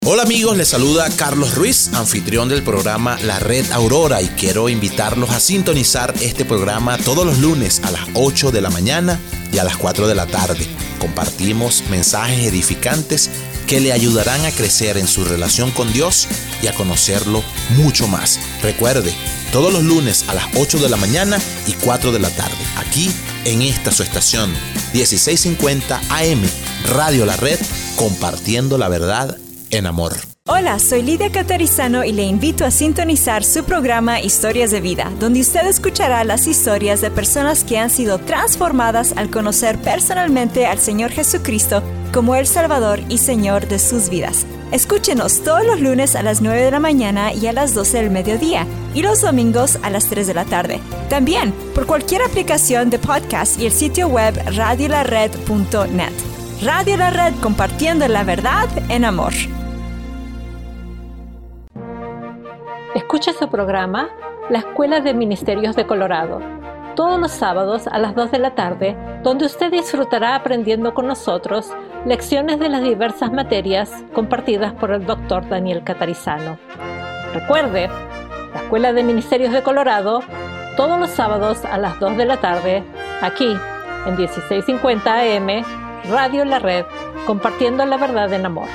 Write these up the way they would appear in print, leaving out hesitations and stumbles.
Hola amigos, les saluda Carlos Ruiz, anfitrión del programa La Red Aurora, y quiero invitarlos a sintonizar este programa todos los lunes a las 8 de la mañana y a las 4 de la tarde. Compartimos mensajes edificantes que le ayudarán a crecer en su relación con Dios y a conocerlo mucho más. Recuerde, todos los lunes a las 8 de la mañana y 4 de la tarde, aquí en esta su estación 1650 AM, Radio La Red, compartiendo la verdad en amor. Hola, soy Lidia Catarizano y le invito a sintonizar su programa Historias de Vida, donde usted escuchará las historias de personas que han sido transformadas al conocer personalmente al Señor Jesucristo como el Salvador y Señor de sus vidas. Escúchenos todos los lunes a las 9 de la mañana y a las 12 del mediodía, y los domingos a las 3 de la tarde. También por cualquier aplicación de podcast y el sitio web radiolared.net. Radio La Red, compartiendo la verdad en amor. Escucha su programa La Escuela de Ministerios de Colorado, todos los sábados a las 2 de la tarde, donde usted disfrutará aprendiendo con nosotros lecciones de las diversas materias compartidas por el Dr. Daniel Catarizano. Recuerde, La Escuela de Ministerios de Colorado, todos los sábados a las 2 de la tarde, aquí en 1650 AM, Radio La Red, compartiendo la verdad en amor.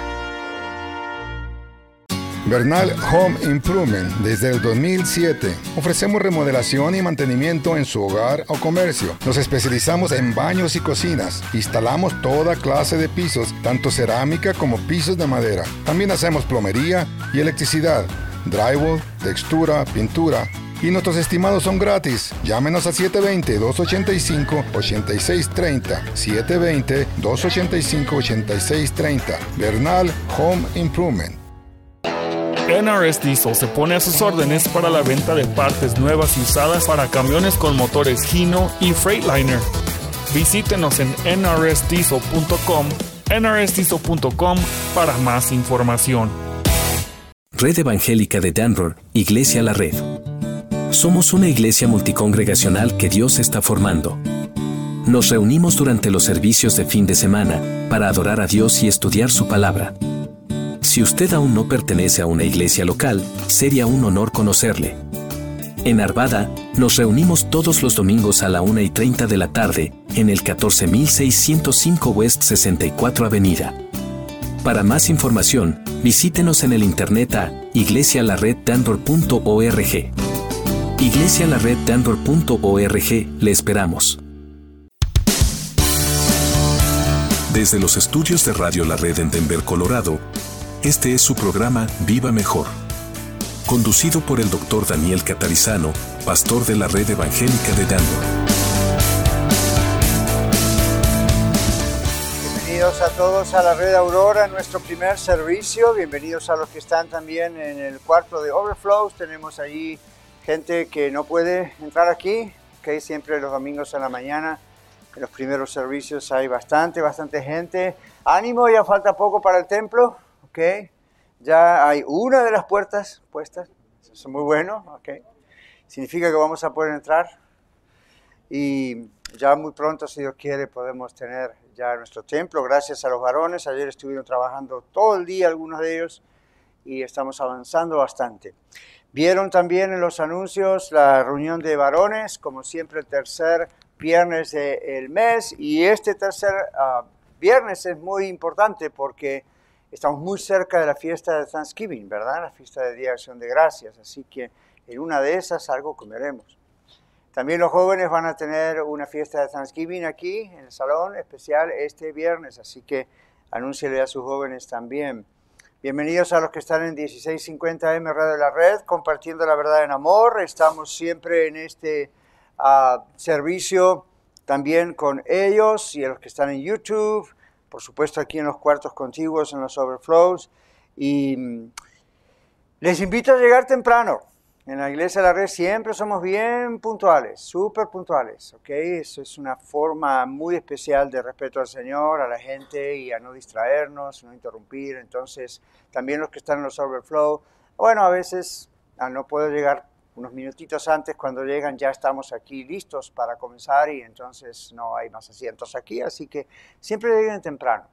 Bernal Home Improvement. Desde el 2007 ofrecemos remodelación y mantenimiento en su hogar o comercio. Nos especializamos en baños y cocinas. Instalamos toda clase de pisos, tanto cerámica como pisos de madera. También hacemos plomería y electricidad, drywall, textura, pintura. Y nuestros estimados son gratis. Llámenos a 720-285-8630. 720-285-8630. Bernal Home Improvement. NRS Diesel se pone a sus órdenes para la venta de partes nuevas y usadas para camiones con motores Hino y Freightliner. Visítenos en nrsdiesel.com, nrsdiesel.com para más información. Red Evangélica de Denver, Iglesia La Red. Somos una iglesia multicongregacional que Dios está formando. Nos reunimos durante los servicios de fin de semana para adorar a Dios y estudiar su palabra. Si usted aún no pertenece a una iglesia local, sería un honor conocerle. En Arvada, nos reunimos todos los domingos a la 1:30 de la tarde, en el 14605 West 64 Avenida. Para más información, visítenos en el internet a iglesialareddenver.org. iglesialareddenver.org, le esperamos. Desde los estudios de Radio La Red en Denver, Colorado, este es su programa Viva Mejor, conducido por el Dr. Daniel Catarizano, pastor de la Red Evangélica de Denver. Bienvenidos a todos a la Red Aurora, nuestro primer servicio. Bienvenidos a los que están también en el cuarto de Overflows. Tenemos allí gente que no puede entrar aquí, que siempre los domingos a la mañana. En los primeros servicios hay bastante gente. Ánimo, ya falta poco para el templo. Okay. Ya hay una de las puertas puestas, eso es muy bueno, okay. Significa que vamos a poder entrar y ya muy pronto, si Dios quiere, podemos tener ya nuestro templo, gracias a los varones. Ayer estuvieron trabajando todo el día algunos de ellos y estamos avanzando bastante. Vieron también en los anuncios la reunión de varones, como siempre el tercer viernes del mes, y este tercer viernes es muy importante porque estamos muy cerca de la fiesta de Thanksgiving, ¿verdad? La fiesta de Día de Acción de Gracias, así que en una de esas algo comeremos. También los jóvenes van a tener una fiesta de Thanksgiving aquí en el salón especial este viernes, así que anúnciele a sus jóvenes también. Bienvenidos a los que están en 1650 AM Radio La Red, compartiendo la verdad en amor. Estamos siempre en este servicio también con ellos y a los que están en YouTube. Por supuesto, aquí en los cuartos contiguos, en los overflows. Y les invito a llegar temprano. En la Iglesia de la Red siempre somos bien puntuales, súper puntuales, ¿ok? Eso es una forma muy especial de respeto al Señor, a la gente y a no distraernos, no interrumpir. Entonces, también los que están en los overflows, bueno, a veces no puedo llegar unos minutitos antes. Cuando llegan ya estamos aquí listos para comenzar y entonces no hay más asientos aquí, así que siempre lleguen temprano.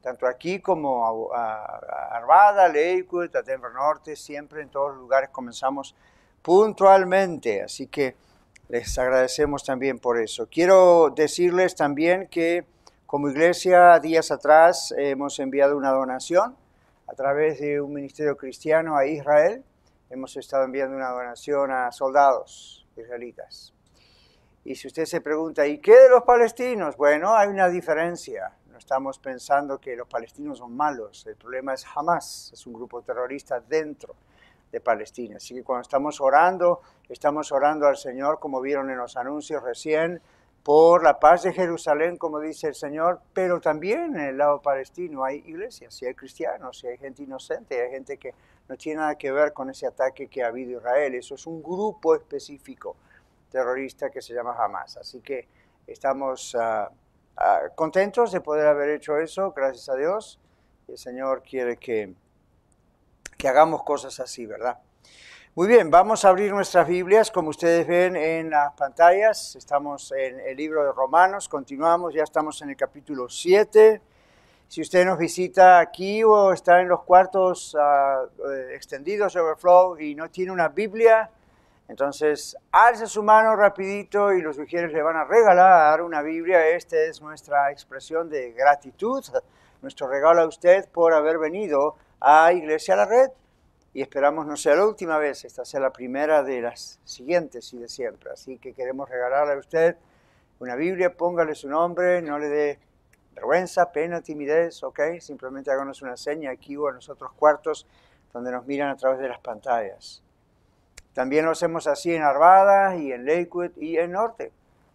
tanto aquí como a Arvada, Lakewood, a Denver Norte, siempre en todos los lugares comenzamos puntualmente, así que les agradecemos también por eso. Quiero decirles también que como iglesia días atrás hemos enviado una donación a través de un ministerio cristiano a Israel. Hemos estado enviando una donación a soldados israelitas. Y si usted se pregunta, ¿y qué de los palestinos? Bueno, hay una diferencia. No estamos pensando que los palestinos son malos. El problema es Hamas, es un grupo terrorista dentro de Palestina. Así que cuando estamos orando al Señor, como vieron en los anuncios recién, por la paz de Jerusalén, como dice el Señor, pero también en el lado palestino hay iglesias, y hay cristianos, y hay gente inocente, y hay gente que no tiene nada que ver con ese ataque que ha habido Israel. Eso es un grupo específico terrorista que se llama Hamas. Así que estamos contentos de poder haber hecho eso, gracias a Dios. El Señor quiere que hagamos cosas así, ¿verdad? Muy bien, vamos a abrir nuestras Biblias, como ustedes ven en las pantallas. Estamos en el libro de Romanos, continuamos, ya estamos en el capítulo 7. Si usted nos visita aquí o está en los cuartos extendidos de Overflow y no tiene una Biblia, entonces alce su mano rapidito y los ujieres le van a regalar una Biblia. Esta es nuestra expresión de gratitud, nuestro regalo a usted por haber venido a Iglesia La Red. Y esperamos no sea la última vez, esta sea la primera de las siguientes y de siempre. Así que queremos regalarle a usted una Biblia, póngale su nombre, no le dé vergüenza, pena, timidez, ¿ok? Simplemente háganos una seña aquí o en los otros cuartos donde nos miran a través de las pantallas. También lo hacemos así en Arvada y en Lakewood y en Norte.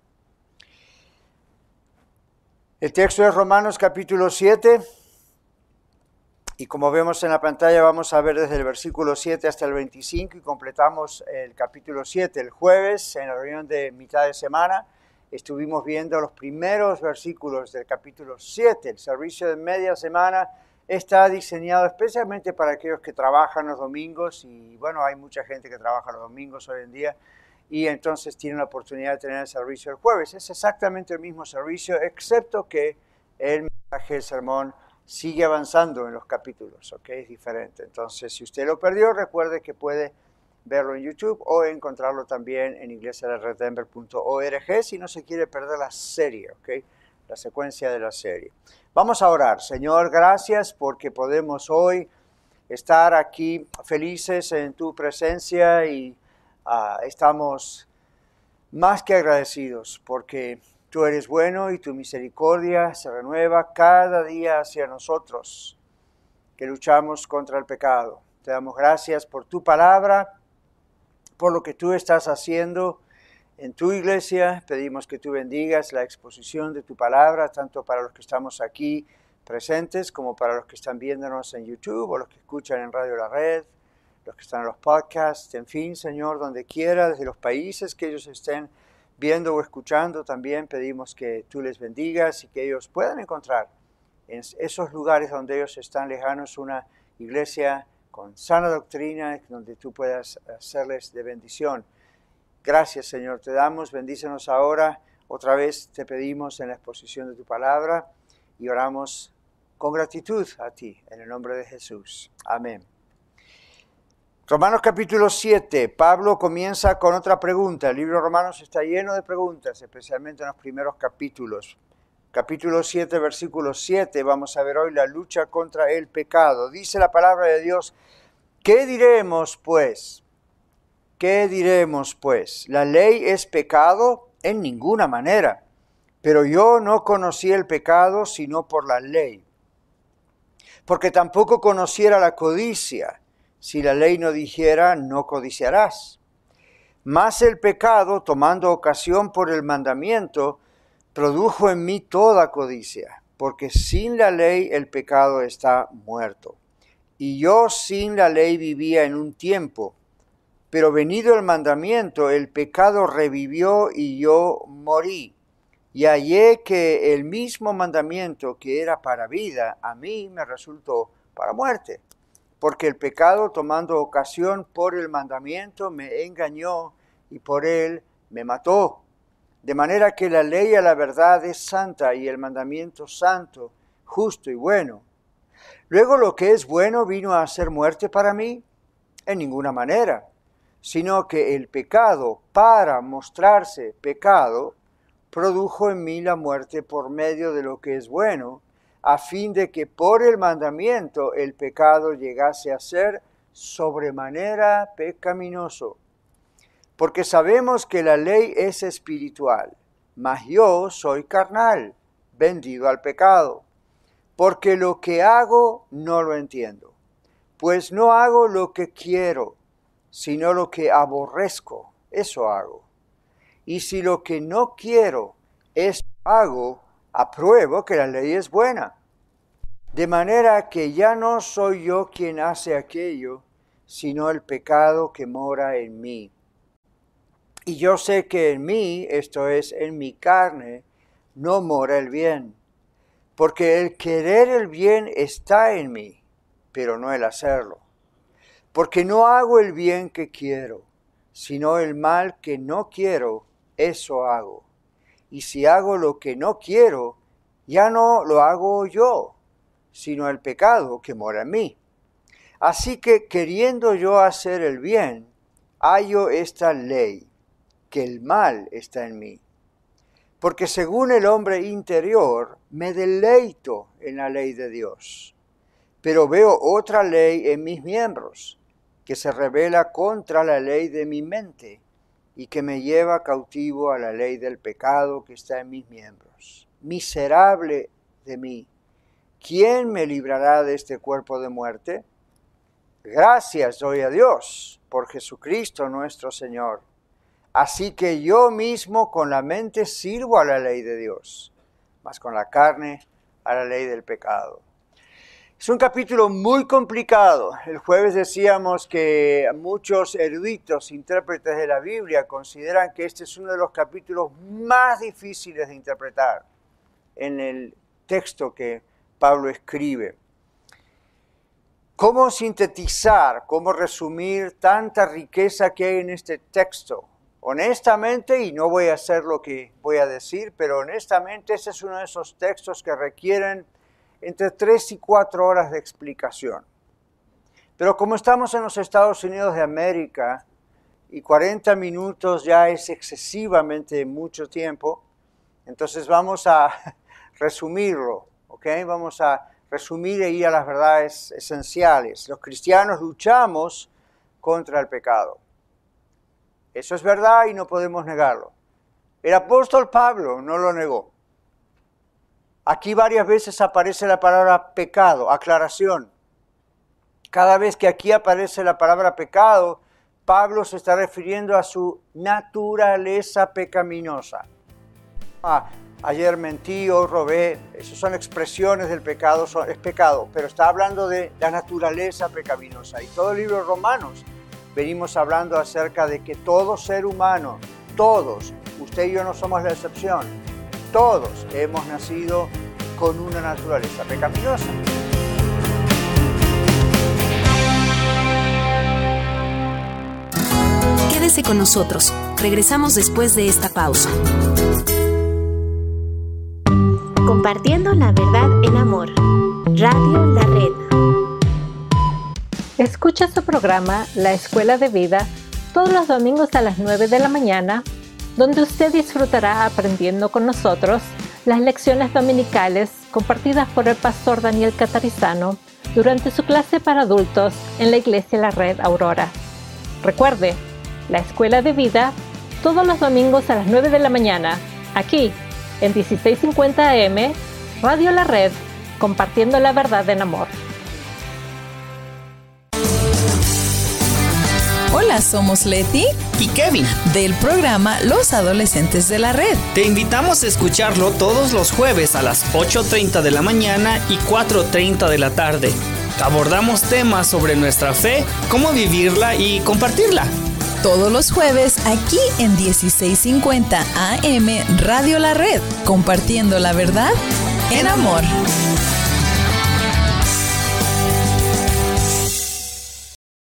El texto es Romanos capítulo 7. Y como vemos en la pantalla, vamos a ver desde el versículo 7 hasta el 25 y completamos el capítulo 7. El jueves, en la reunión de mitad de semana, estuvimos viendo los primeros versículos del capítulo 7. El servicio de media semana está diseñado especialmente para aquellos que trabajan los domingos. Y bueno, hay mucha gente que trabaja los domingos hoy en día y entonces tienen la oportunidad de tener el servicio el jueves. Es exactamente el mismo servicio, excepto que el mensaje del sermón sigue avanzando en los capítulos, ¿ok? Es diferente. Entonces, si usted lo perdió, recuerde que puede verlo en YouTube o encontrarlo también en iglesialareddenver.org si no se quiere perder la serie, ¿ok? La secuencia de la serie. Vamos a orar. Señor, gracias porque podemos hoy estar aquí felices en tu presencia y estamos más que agradecidos porque tú eres bueno y tu misericordia se renueva cada día hacia nosotros, que luchamos contra el pecado. Te damos gracias por tu palabra, por lo que tú estás haciendo en tu iglesia. Pedimos que tú bendigas la exposición de tu palabra, tanto para los que estamos aquí presentes como para los que están viéndonos en YouTube o los que escuchan en Radio La Red, los que están en los podcasts, en fin, Señor, donde quiera, desde los países que ellos estén viendo o escuchando, también pedimos que tú les bendigas y que ellos puedan encontrar en esos lugares donde ellos están lejanos una iglesia con sana doctrina, donde tú puedas hacerles de bendición. Gracias, Señor, te damos, bendícenos ahora. Otra vez te pedimos en la exposición de tu palabra y oramos con gratitud a ti, en el nombre de Jesús. Amén. Romanos capítulo 7, Pablo comienza con otra pregunta. El libro de Romanos está lleno de preguntas, especialmente en los primeros capítulos. Capítulo 7, versículo 7, vamos a ver hoy la lucha contra el pecado. Dice la palabra de Dios, ¿qué diremos pues? ¿Qué diremos pues? ¿La ley es pecado? En ninguna manera. Pero yo no conocí el pecado sino por la ley. Porque tampoco conociera la codicia. Si la ley no dijera, no codiciarás. Mas el pecado, tomando ocasión por el mandamiento, produjo en mí toda codicia, porque sin la ley el pecado está muerto. Y yo sin la ley vivía en un tiempo, pero venido el mandamiento, el pecado revivió y yo morí. Y hallé que el mismo mandamiento que era para vida, a mí me resultó para muerte. Porque el pecado, tomando ocasión por el mandamiento, me engañó y por él me mató. De manera que la ley a la verdad es santa y el mandamiento santo, justo y bueno. Luego lo que es bueno vino a ser muerte para mí, en ninguna manera, sino que el pecado, para mostrarse pecado, produjo en mí la muerte por medio de lo que es bueno, a fin de que por el mandamiento el pecado llegase a ser sobremanera pecaminoso. Porque sabemos que la ley es espiritual, mas yo soy carnal, vendido al pecado. Porque lo que hago no lo entiendo, pues no hago lo que quiero, sino lo que aborrezco, eso hago. Y si lo que no quiero, eso hago, apruebo que la ley es buena. De manera que ya no soy yo quien hace aquello, sino el pecado que mora en mí. Y yo sé que en mí, esto es, en mi carne, no mora el bien. Porque el querer el bien está en mí, pero no el hacerlo. Porque no hago el bien que quiero, sino el mal que no quiero, eso hago. Y si hago lo que no quiero, ya no lo hago yo, sino el pecado que mora en mí. Así que queriendo yo hacer el bien, hallo esta ley, que el mal está en mí. Porque según el hombre interior, me deleito en la ley de Dios. Pero veo otra ley en mis miembros, que se rebela contra la ley de mi mente y que me lleva cautivo a la ley del pecado que está en mis miembros. Miserable de mí, ¿quién me librará de este cuerpo de muerte? Gracias doy a Dios por Jesucristo nuestro Señor. Así que yo mismo con la mente sirvo a la ley de Dios, mas con la carne a la ley del pecado. Es un capítulo muy complicado. El jueves decíamos que muchos eruditos, intérpretes de la Biblia, consideran que este es uno de los capítulos más difíciles de interpretar en el texto que Pablo escribe. ¿Cómo sintetizar, cómo resumir tanta riqueza que hay en este texto? Honestamente, y no voy a hacer lo que voy a decir, pero honestamente este es uno de esos textos que requieren entre 3 y 4 horas de explicación. Pero como estamos en los Estados Unidos de América y 40 minutos ya es excesivamente mucho tiempo, entonces vamos a resumirlo, ¿ok? Vamos a resumir e ir a las verdades esenciales. Los cristianos luchamos contra el pecado. Eso es verdad y no podemos negarlo. El apóstol Pablo no lo negó. Aquí varias veces aparece la palabra pecado, aclaración. Cada vez que aquí aparece la palabra pecado, Pablo se está refiriendo a su naturaleza pecaminosa. Ayer mentí, hoy robé, esas son expresiones del pecado, es pecado, pero está hablando de la naturaleza pecaminosa. Y todo el libro de Romanos venimos hablando acerca de que todo ser humano, todos, usted y yo no somos la excepción, todos hemos nacido con una naturaleza pecaminosa. Quédese con nosotros. Regresamos después de esta pausa. Compartiendo la verdad en amor. Radio La Red. Escucha su programa La Escuela de Vida todos los domingos a las 9 de la mañana, donde usted disfrutará aprendiendo con nosotros las lecciones dominicales compartidas por el pastor Daniel Catarizano durante su clase para adultos en la Iglesia La Red Aurora. Recuerde, La Escuela de Vida todos los domingos a las 9 de la mañana, aquí en 1650 AM, Radio La Red, compartiendo la verdad en amor. Hola, somos Leti y Kevin del programa Los Adolescentes de la Red. Te invitamos a escucharlo todos los jueves a las 8:30 de la mañana y 4:30 de la tarde. Abordamos temas sobre nuestra fe, cómo vivirla y compartirla. Todos los jueves aquí en 1650 AM Radio La Red, compartiendo la verdad en amor.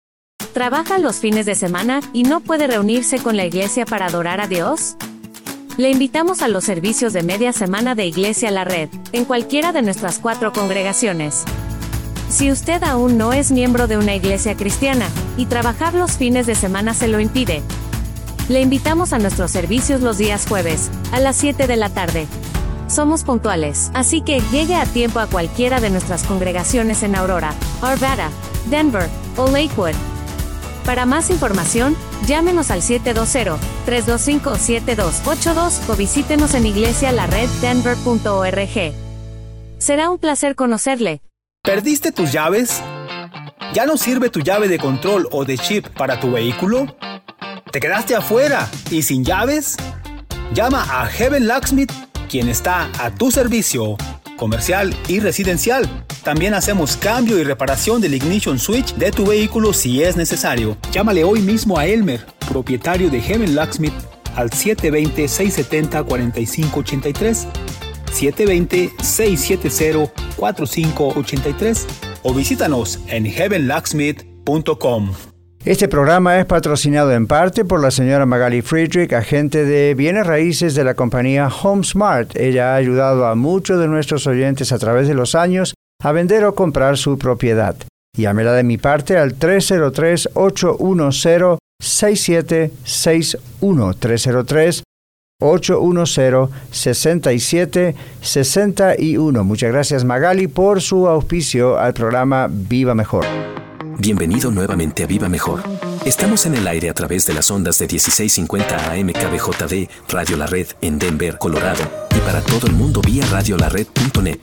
¿Trabaja los fines de semana y no puede reunirse con la iglesia para adorar a Dios? Le invitamos a los servicios de media semana de Iglesia La Red, en cualquiera de nuestras 4 congregaciones. Si usted aún no es miembro de una iglesia cristiana, y trabajar los fines de semana se lo impide, le invitamos a nuestros servicios los días jueves, a las 7 de la tarde. Somos puntuales, así que llegue a tiempo a cualquiera de nuestras congregaciones en Aurora, Arvada, Denver o Lakewood. Para más información, llámenos al 720-325-7282 o visítenos en iglesialareddenver.org. Será un placer conocerle. ¿Perdiste tus llaves? ¿Ya no sirve tu llave de control o de chip para tu vehículo? ¿Te quedaste afuera y sin llaves? Llama a Heaven Locksmith, quien está a tu servicio, comercial y residencial. También hacemos cambio y reparación del ignition switch de tu vehículo si es necesario. Llámale hoy mismo a Elmer, propietario de Heaven Locksmith, al 720-670-4583, 720-670-4583 o visítanos en heavenlocksmith.com. Este programa es patrocinado en parte por la señora Magali Friedrich, agente de bienes raíces de la compañía HomeSmart. Ella ha ayudado a muchos de nuestros oyentes a través de los años a vender o comprar su propiedad. Llámela de mi parte al 303-810-6761. 303-810-6761. Muchas gracias, Magali, por su auspicio al programa Viva Mejor. Bienvenido nuevamente a Viva Mejor. Estamos en el aire a través de las ondas de 1650 AM KBJD, Radio La Red en Denver, Colorado, y para todo el mundo vía radiolared.net.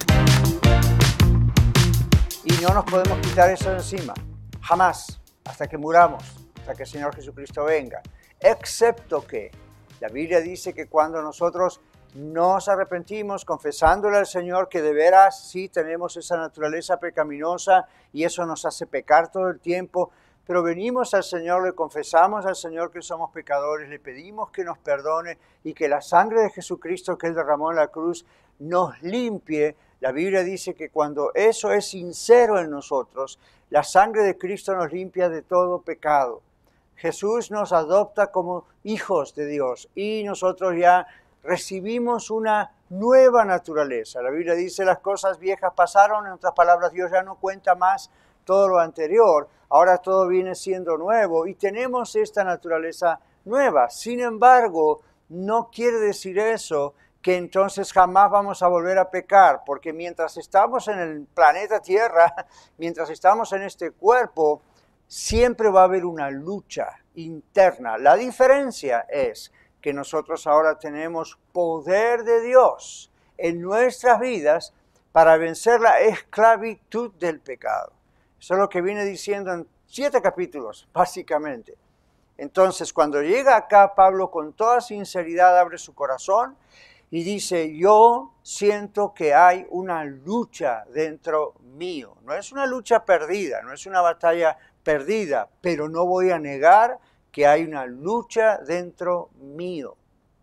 Y no nos podemos quitar eso de encima, jamás, hasta que muramos, hasta que el Señor Jesucristo venga. Excepto que la Biblia dice que cuando nosotros nos arrepentimos, confesándole al Señor que de veras sí tenemos esa naturaleza pecaminosa y eso nos hace pecar todo el tiempo, pero venimos al Señor, le confesamos al Señor que somos pecadores, le pedimos que nos perdone y que la sangre de Jesucristo que Él derramó en la cruz nos limpie. La Biblia dice que cuando eso es sincero en nosotros, la sangre de Cristo nos limpia de todo pecado. Jesús nos adopta como hijos de Dios y nosotros ya recibimos una nueva naturaleza. La Biblia dice las cosas viejas pasaron, en otras palabras, Dios ya no cuenta más todo lo anterior, ahora todo viene siendo nuevo y tenemos esta naturaleza nueva. Sin embargo, no quiere decir eso que entonces jamás vamos a volver a pecar, porque mientras estamos en el planeta Tierra, mientras estamos en este cuerpo, siempre va a haber una lucha interna. La diferencia es que nosotros ahora tenemos poder de Dios en nuestras vidas para vencer la esclavitud del pecado. Eso es lo que viene diciendo en 7 capítulos, básicamente. Entonces, cuando llega acá, Pablo con toda sinceridad abre su corazón y dice, yo siento que hay una lucha dentro mío. No es una lucha perdida, no es una batalla perdida, pero no voy a negar que hay una lucha dentro mío.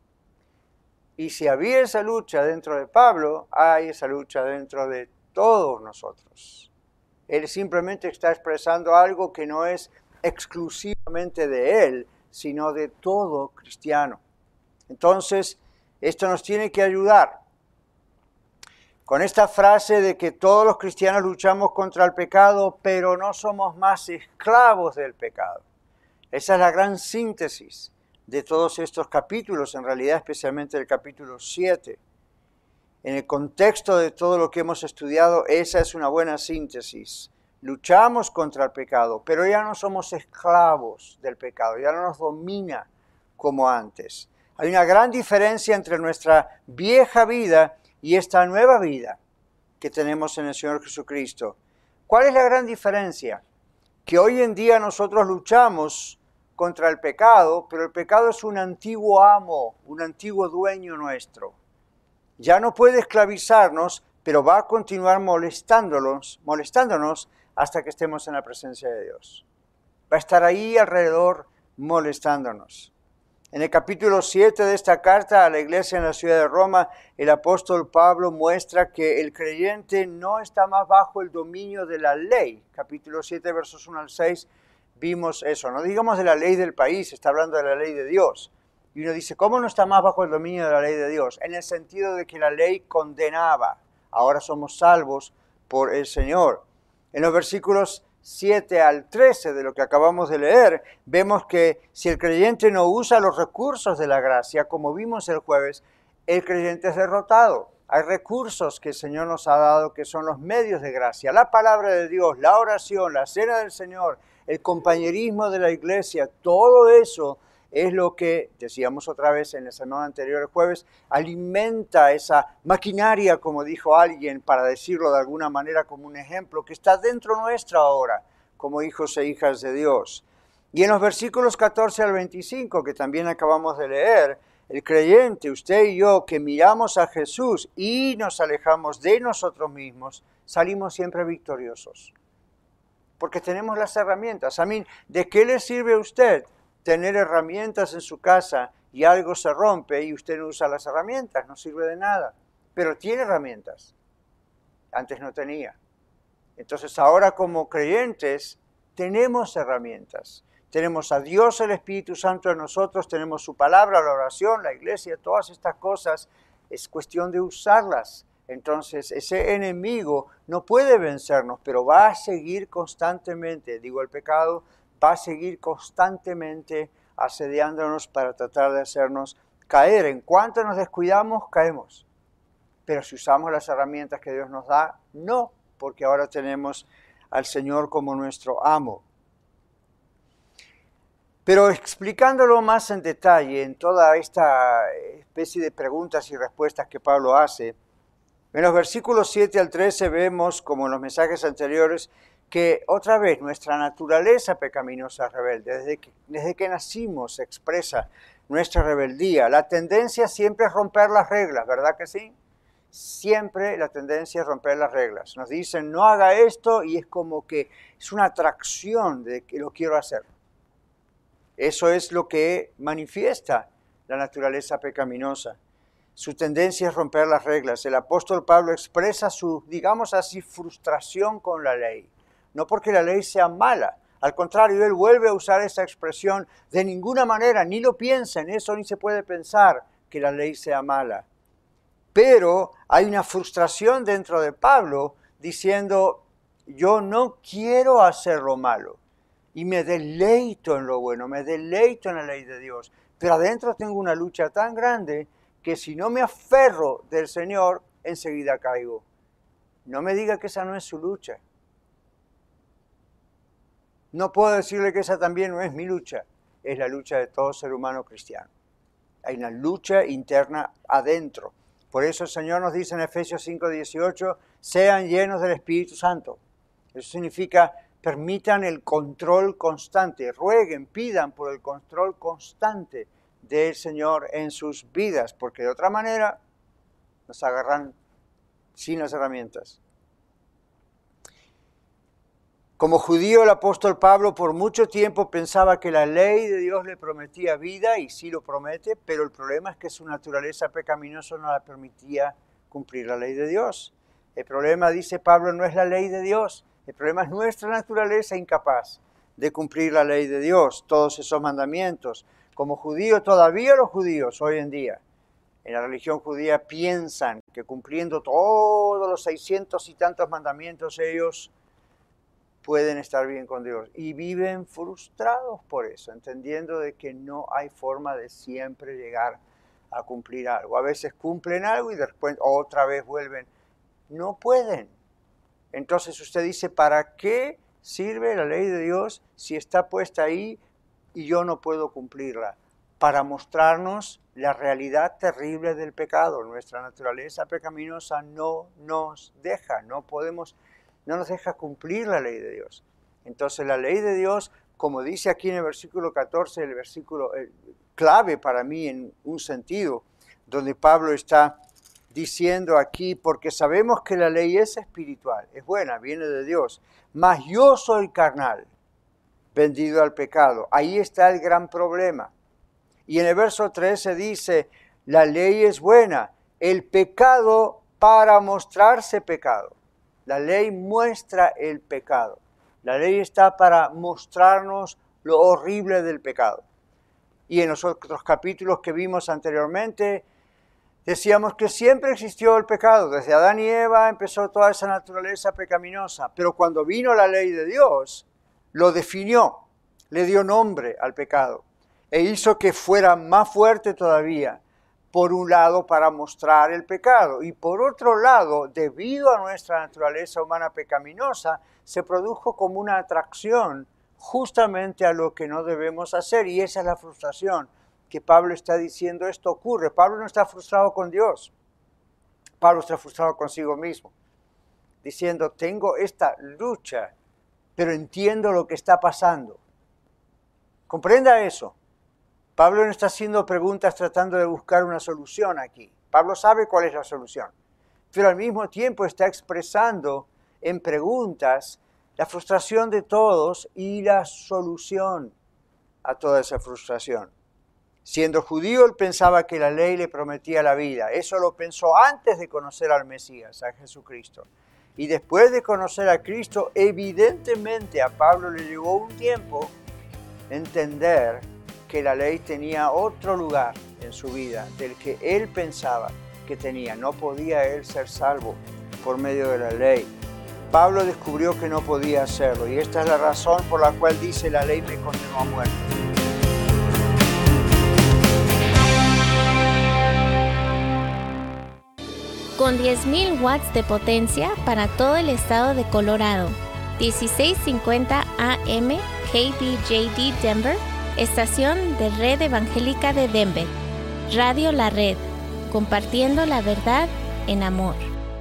Y si había esa lucha dentro de Pablo, hay esa lucha dentro de todos nosotros. Él simplemente está expresando algo que no es exclusivamente de él, sino de todo cristiano. Entonces, esto nos tiene que ayudar. Con esta frase de que todos los cristianos luchamos contra el pecado, pero no somos más esclavos del pecado. Esa es la gran síntesis de todos estos capítulos, en realidad especialmente el capítulo 7. En el contexto de todo lo que hemos estudiado, esa es una buena síntesis. Luchamos contra el pecado, pero ya no somos esclavos del pecado, ya no nos domina como antes. Hay una gran diferencia entre nuestra vieja vida y esta nueva vida que tenemos en el Señor Jesucristo. ¿Cuál es la gran diferencia? Que hoy en día nosotros luchamos contra el pecado, pero el pecado es un antiguo amo, un antiguo dueño nuestro. Ya no puede esclavizarnos, pero va a continuar molestándonos hasta que estemos en la presencia de Dios. Va a estar ahí alrededor molestándonos. En el capítulo 7 de esta carta a la iglesia en la ciudad de Roma, el apóstol Pablo muestra que el creyente no está más bajo el dominio de la ley. Capítulo 7, versos 1 al 6, vimos eso. No digamos de la ley del país, está hablando de la ley de Dios. Y uno dice, ¿cómo no está más bajo el dominio de la ley de Dios? En el sentido de que la ley condenaba. Ahora somos salvos por el Señor. En los versículos 7 al 13 de lo que acabamos de leer, vemos que si el creyente no usa los recursos de la gracia, como vimos el jueves, el creyente es derrotado. Hay recursos que el Señor nos ha dado que son los medios de gracia. La palabra de Dios, la oración, la cena del Señor, el compañerismo de la iglesia, todo eso es lo que, decíamos otra vez en el sermón anterior el jueves, alimenta esa maquinaria, como dijo alguien, para decirlo de alguna manera como un ejemplo, que está dentro nuestra ahora, como hijos e hijas de Dios. Y en los versículos 14 al 25, que también acabamos de leer, el creyente, usted y yo, que miramos a Jesús y nos alejamos de nosotros mismos, salimos siempre victoriosos. Porque tenemos las herramientas. ¿De qué le sirve a usted tener herramientas en su casa y algo se rompe y usted no usa las herramientas? No sirve de nada. Pero tiene herramientas. Antes no tenía. Entonces ahora como creyentes tenemos herramientas. Tenemos a Dios, el Espíritu Santo en nosotros, tenemos su palabra, la oración, la iglesia, todas estas cosas. Es cuestión de usarlas. Entonces ese enemigo no puede vencernos, pero va a seguir constantemente, el pecado, va a seguir constantemente asediándonos para tratar de hacernos caer. En cuanto nos descuidamos, caemos. Pero si usamos las herramientas que Dios nos da, no, porque ahora tenemos al Señor como nuestro amo. Pero explicándolo más en detalle, en toda esta especie de preguntas y respuestas que Pablo hace, en los versículos 7 al 13 vemos, como en los mensajes anteriores, que otra vez nuestra naturaleza pecaminosa es rebelde. Desde que nacimos se expresa nuestra rebeldía. La tendencia siempre es romper las reglas, ¿verdad que sí? Siempre la tendencia es romper las reglas. Nos dicen, no haga esto, y es como que es una atracción de que lo quiero hacer. Eso es lo que manifiesta la naturaleza pecaminosa. Su tendencia es romper las reglas. El apóstol Pablo expresa su, digamos así, frustración con la ley. No porque la ley sea mala. Al contrario, él vuelve a usar esa expresión de ninguna manera, ni lo piensa en eso, ni se puede pensar que la ley sea mala. Pero hay una frustración dentro de Pablo diciendo, yo no quiero hacer lo malo. Y me deleito en lo bueno, me deleito en la ley de Dios. Pero adentro tengo una lucha tan grande que si no me aferro del Señor, enseguida caigo. No me diga que esa no es su lucha. No puedo decirle que esa también no es mi lucha. Es la lucha de todo ser humano cristiano. Hay una lucha interna adentro. Por eso el Señor nos dice en Efesios 5:18, sean llenos del Espíritu Santo. Eso significa, permitan el control constante, rueguen, pidan por el control constante del Señor en sus vidas, porque de otra manera nos agarran sin las herramientas. Como judío, el apóstol Pablo por mucho tiempo pensaba que la ley de Dios le prometía vida, y sí lo promete, pero el problema es que su naturaleza pecaminosa no la permitía cumplir la ley de Dios. El problema, dice Pablo, no es la ley de Dios, el problema es nuestra naturaleza incapaz de cumplir la ley de Dios, todos esos mandamientos. Como judío, todavía los judíos hoy en día, en la religión judía, piensan que cumpliendo todos los 600 y tantos mandamientos ellos pueden estar bien con Dios, y viven frustrados por eso, entendiendo de que no hay forma de siempre llegar a cumplir algo. A veces cumplen algo y después otra vez vuelven. No pueden. Entonces usted dice, ¿para qué sirve la ley de Dios si está puesta ahí y yo no puedo cumplirla? Para mostrarnos la realidad terrible del pecado. Nuestra naturaleza pecaminosa no nos deja, no nos deja cumplir la ley de Dios. Entonces la ley de Dios, como dice aquí en el versículo 14, el versículo clave para mí en un sentido, donde Pablo está diciendo aquí, porque sabemos que la ley es espiritual, es buena, viene de Dios, mas yo soy carnal, vendido al pecado. Ahí está el gran problema. Y en el verso 13 dice, la ley es buena, el pecado para mostrarse pecado. La ley muestra el pecado. La ley está para mostrarnos lo horrible del pecado. Y en los otros capítulos que vimos anteriormente, decíamos que siempre existió el pecado. Desde Adán y Eva empezó toda esa naturaleza pecaminosa. Pero cuando vino la ley de Dios, lo definió, le dio nombre al pecado e hizo que fuera más fuerte todavía. Por un lado, para mostrar el pecado, y por otro lado, debido a nuestra naturaleza humana pecaminosa, se produjo como una atracción justamente a lo que no debemos hacer, y esa es la frustración que Pablo está diciendo. Esto ocurre. Pablo no está frustrado con Dios, Pablo está frustrado consigo mismo, diciendo, tengo esta lucha, pero entiendo lo que está pasando. Comprenda eso. Pablo no está haciendo preguntas tratando de buscar una solución aquí. Pablo sabe cuál es la solución, pero al mismo tiempo está expresando en preguntas la frustración de todos y la solución a toda esa frustración. Siendo judío, él pensaba que la ley le prometía la vida. Eso lo pensó antes de conocer al Mesías, a Jesucristo. Y después de conocer a Cristo, evidentemente a Pablo le llevó un tiempo entender que la ley tenía otro lugar en su vida del que él pensaba que tenía. No podía él ser salvo por medio de la ley. Pablo descubrió que no podía hacerlo, y esta es la razón por la cual dice, la ley me condenó a muerte. Con 10.000 watts de potencia para todo el estado de Colorado. 1650 AM KBJD Denver, estación de Red Evangélica de Denver. Radio La Red, compartiendo la verdad en amor.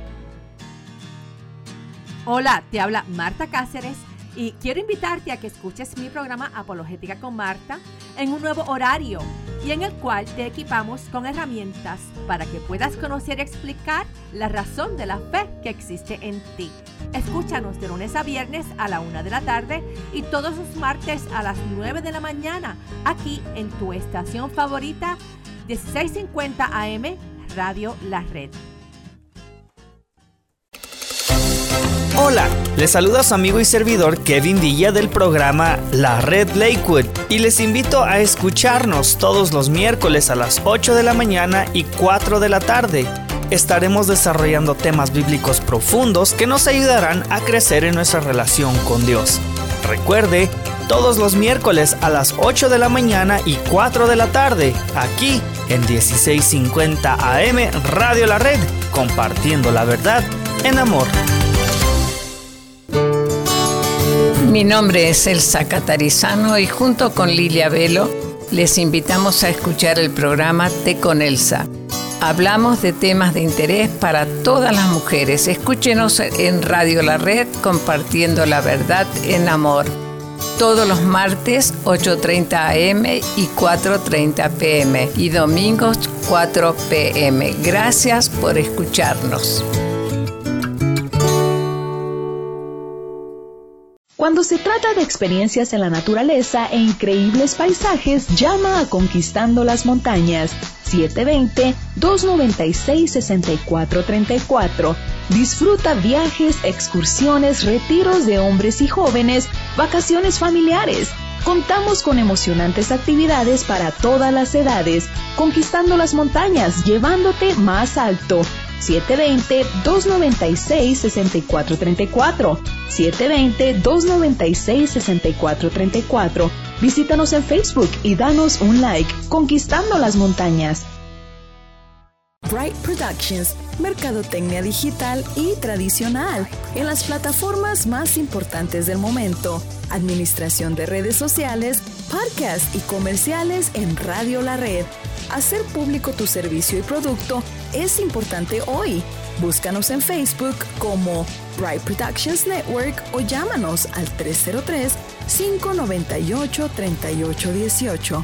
Hola, te habla Marta Cáceres y quiero invitarte a que escuches mi programa Apologética con Marta en un nuevo horario y en el cual te equipamos con herramientas para que puedas conocer y explicar la razón de la fe que existe en ti. Escúchanos de lunes a viernes a la 1 de la tarde y todos los martes a las 9 de la mañana aquí en tu estación favorita 1650 AM Radio La Red. Hola, les saluda su amigo y servidor Kevin Villa del programa La Red Lakewood y les invito a escucharnos todos los miércoles a las 8 de la mañana y 4 de la tarde. Estaremos desarrollando temas bíblicos profundos que nos ayudarán a crecer en nuestra relación con Dios. Recuerde, todos los miércoles a las 8 de la mañana y 4 de la tarde, aquí en 1650 AM Radio La Red, compartiendo la verdad en amor. Mi nombre es Elsa Catarizano y junto con Lilia Velo les invitamos a escuchar el programa Té con Elsa. Hablamos de temas de interés para todas las mujeres. Escúchenos en Radio La Red, compartiendo la verdad en amor. Todos los martes 8:30 AM y 4:30 PM y domingos 4 PM. Gracias por escucharnos. Cuando se trata de experiencias en la naturaleza e increíbles paisajes, llama a Conquistando las Montañas, 720-296-6434. Disfruta viajes, excursiones, retiros de hombres y jóvenes, vacaciones familiares. Contamos con emocionantes actividades para todas las edades. Conquistando las Montañas, llevándote más alto. 720-296-6434. 720-296-6434. Visítanos en Facebook y danos un like. Conquistando las Montañas. Bright Productions, mercadotecnia digital y tradicional en las plataformas más importantes del momento. Administración de redes sociales, podcasts y comerciales en Radio La Red. Hacer público tu servicio y producto es importante hoy. Búscanos en Facebook como Bright Productions Network o llámanos al 303-598-3818.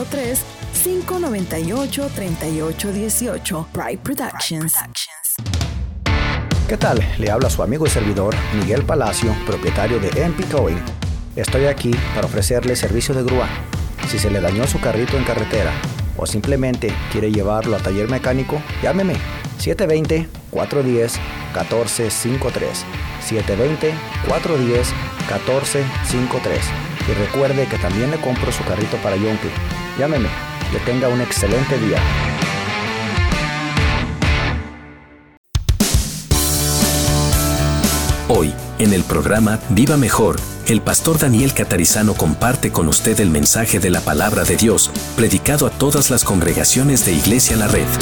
303-598-3818. Bright Productions. ¿Qué tal? Le habla su amigo y servidor Miguel Palacio, propietario de MP Towing. Estoy aquí para ofrecerle servicio de grúa. Si se le dañó su carrito en carretera o simplemente quiere llevarlo a taller mecánico, llámeme 720-410-1453. 720-410-1453. Y recuerde que también le compro su carrito para Yonke. Llámeme. Que tenga un excelente día. Hoy, en el programa Viva Mejor, el pastor Daniel Catarizano comparte con usted el mensaje de la palabra de Dios, predicado a todas las congregaciones de Iglesia La Red.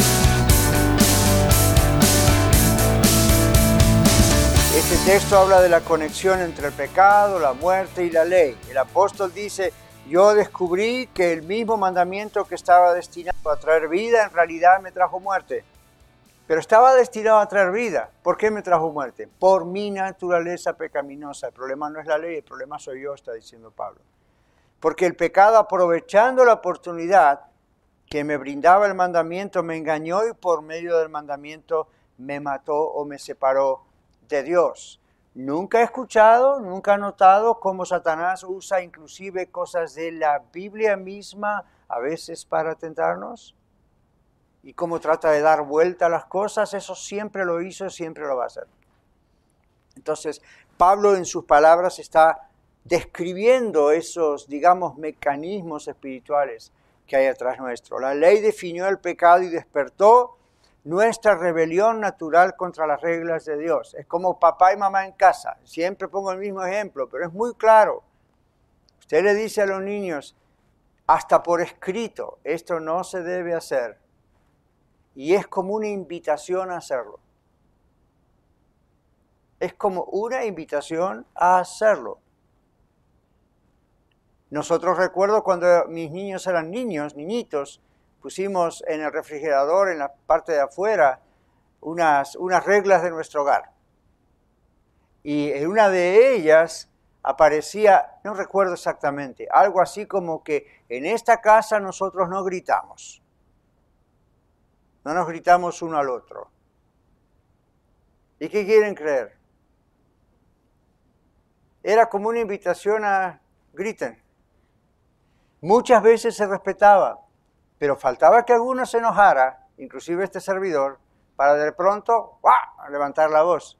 Este texto habla de la conexión entre el pecado, la muerte y la ley. El apóstol dice: yo descubrí que el mismo mandamiento que estaba destinado a traer vida, en realidad me trajo muerte. Pero estaba destinado a traer vida. ¿Por qué me trajo muerte? Por mi naturaleza pecaminosa. El problema no es la ley, el problema soy yo, está diciendo Pablo. Porque el pecado, aprovechando la oportunidad que me brindaba el mandamiento, me engañó y por medio del mandamiento me mató o me separó de Dios. Nunca he escuchado, nunca he notado cómo Satanás usa inclusive cosas de la Biblia misma a veces para tentarnos. Y cómo trata de dar vuelta a las cosas. Eso siempre lo hizo, siempre lo va a hacer. Entonces, Pablo en sus palabras está describiendo esos, digamos, mecanismos espirituales que hay atrás nuestro. La ley definió el pecado y despertó nuestra rebelión natural contra las reglas de Dios. Es como papá y mamá en casa. Siempre pongo el mismo ejemplo, pero es muy claro. Usted le dice a los niños, hasta por escrito, esto no se debe hacer. Y es como una invitación a hacerlo. Es como una invitación a hacerlo. Nosotros recuerdo cuando mis niños eran niñitos, pusimos en el refrigerador, en la parte de afuera, unas reglas de nuestro hogar. Y en una de ellas aparecía, no recuerdo exactamente, algo así como que en esta casa nosotros no gritamos. No nos gritamos uno al otro. ¿Y qué quieren creer? Era como una invitación a griten. Muchas veces se respetaba, pero faltaba que alguno se enojara, inclusive este servidor, para de pronto levantar la voz.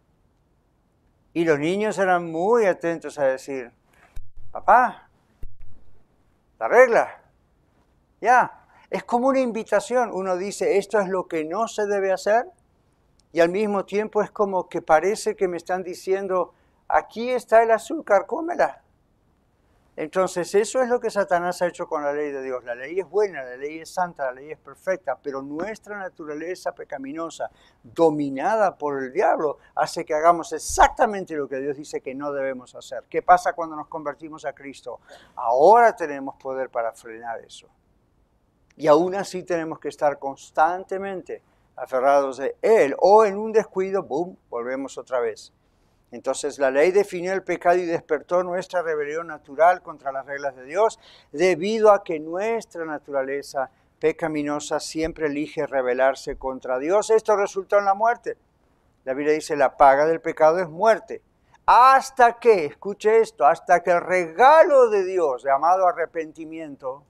Y los niños eran muy atentos a decir, papá, la regla, ya. Es como una invitación. Uno dice, esto es lo que no se debe hacer, y al mismo tiempo es como que parece que me están diciendo, aquí está el azúcar, cómela. Entonces eso es lo que Satanás ha hecho con la ley de Dios. La ley es buena, la ley es santa, la ley es perfecta, pero nuestra naturaleza pecaminosa, dominada por el diablo, hace que hagamos exactamente lo que Dios dice que no debemos hacer. ¿Qué pasa cuando nos convertimos a Cristo? Ahora tenemos poder para frenar eso. Y aún así tenemos que estar constantemente aferrados de Él, o en un descuido, ¡boom!, volvemos otra vez. Entonces la ley definió el pecado y despertó nuestra rebelión natural contra las reglas de Dios, debido a que nuestra naturaleza pecaminosa siempre elige rebelarse contra Dios. Esto resultó en la muerte. La Biblia dice, la paga del pecado es muerte. Hasta que, escuche esto, hasta que el regalo de Dios, llamado arrepentimiento,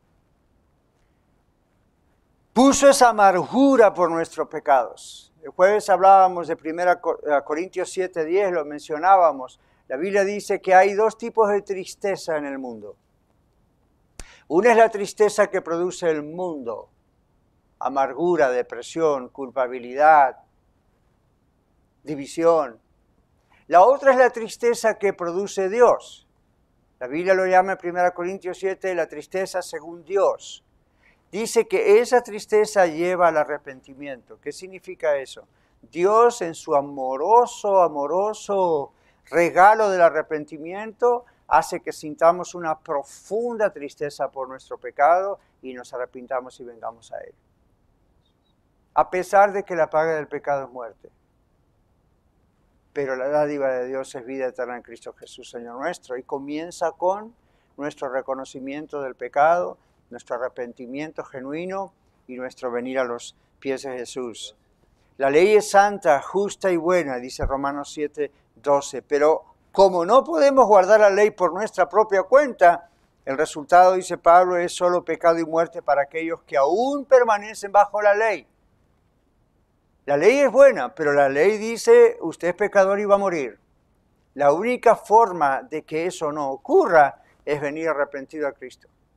puso esa amargura por nuestros pecados. El jueves hablábamos de 1 Corintios 7:10, lo mencionábamos. La Biblia dice que hay dos tipos de tristeza en el mundo. Una es la tristeza que produce el mundo, amargura, depresión, culpabilidad, división. La otra es la tristeza que produce Dios. La Biblia lo llama en 1 Corintios 7 la tristeza según Dios. Dice que esa tristeza lleva al arrepentimiento. ¿Qué significa eso? Dios en su amoroso regalo del arrepentimiento hace que sintamos una profunda tristeza por nuestro pecado y nos arrepintamos y vengamos a Él. A pesar de que la paga del pecado es muerte. Pero la dádiva de Dios es vida eterna en Cristo Jesús, Señor nuestro. Y comienza con nuestro reconocimiento del pecado, nuestro arrepentimiento genuino y nuestro venir a los pies de Jesús. La ley es santa, justa y buena, dice Romanos 7:12, pero como no podemos guardar la ley por nuestra propia cuenta, el resultado, dice Pablo, es solo pecado y muerte para aquellos que aún permanecen bajo la ley. La ley es buena, pero la ley dice, usted es pecador y va a morir. La única forma de que eso no ocurra es venir arrepentido a Cristo.